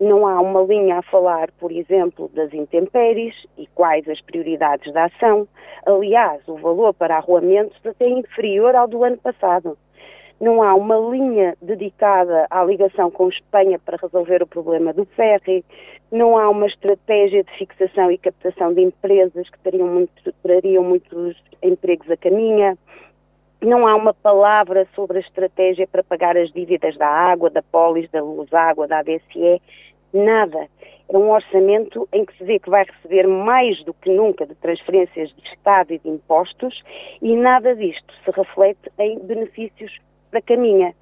Não há uma linha a falar, por exemplo, das intempéries e quais as prioridades da ação. Aliás, o valor para arruamentos até é inferior ao do ano passado. Não há uma linha dedicada à ligação com Espanha para resolver o problema do ferry. Não há uma estratégia de fixação e captação de empresas que trariam muitos empregos a caminho. Não há uma palavra sobre a estratégia para pagar as dívidas da água, da Polis, da Luz Água, da ADSE. Nada. É um orçamento em que se vê que vai receber mais do que nunca de transferências de Estado e de impostos e nada disto se reflete em benefícios para a caminha.